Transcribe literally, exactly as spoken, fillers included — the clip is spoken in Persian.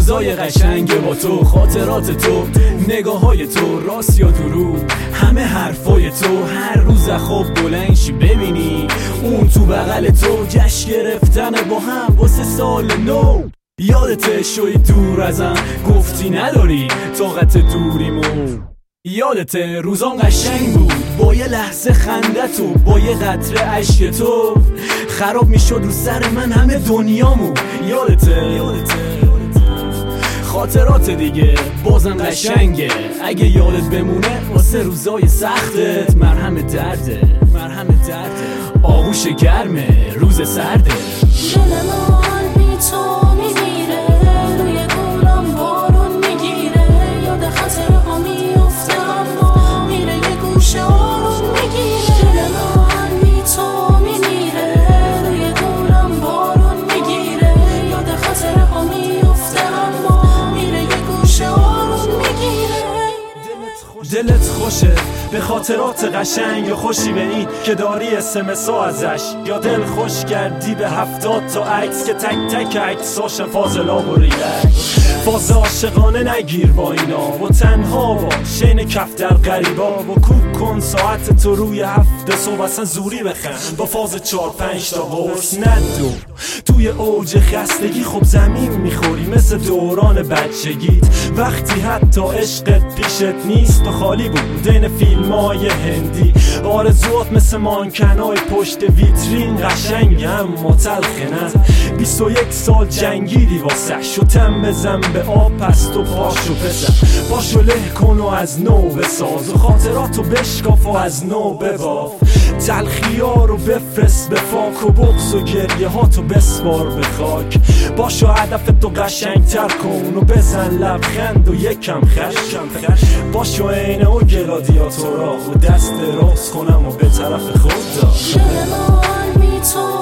روزای قشنگ با تو، خاطرات تو، نگاه های تو، راست یا دروغ، همه حرفای تو. هر روز خواب بلند شی ببینی اون تو بغل تو، جشن گرفتن با هم واسه سال نو. یادت شوی دور ازم گفتی نداری طاقت دوریمو، یادت روزام قشنگ بود با یه لحظه خنده تو، با یه قطره عشق تو خراب میشد رو سر من همه دنیامو. یادته خاطرات دیگه بازم قشنگه، اگه یادت بمونه واسه روزای سختت. مرهم درده مرهم درده آغوش گرمه روز سرده. دلمان بی تو میمیره، روی گولم بارون میگیره، یاد خاطرها میفته اما میره یه گوشه آروم میگیره. دلمان بی تو میمیره، روی گولم بارون میگیره، یاد خاطرها میفته اما میره یه گوشه آروم میگیره. دلت خوشه به خاطرات قشنگ، یا خوشی به این که داری اسمسا ازش، یا دل خوش کردی به هفتاد تا عکس که تک تک عکساش فاضلاب و ریلکس. فاز عاشقانه نگیر با اینا و تنها با شین کفتر قریبا و کوک کن ساعت تو روی هفته صبح اصلا زوری بخند با فاز چار پنج تا قرص ندو. توی اوج خستگی خب زمین میخوری مثل دوران بچگیت، وقتی حتی عشقت پیشت نیست و خالی بود این فیلمای هندی. آرزوات مثل مانکنای پشت ویترین قشنگ اما تلخه نه. بیست و یک سال جنگیدی واسه شتم بزن به آب پست و پاشو پسر، پاشو له کن و از نو بساز و خاطراتو بشکاف و از نو بباف. تلخی‌ها رو بفرست به فاک و بغض و گریه ها تو بسپار به خاک. باشو هدفتو قشنگتر کن و بزن لبخند و یکم خش. باشو عینه و گلادیاتورا و دست راست کنم و به طرف خود دار. دلمان بی تو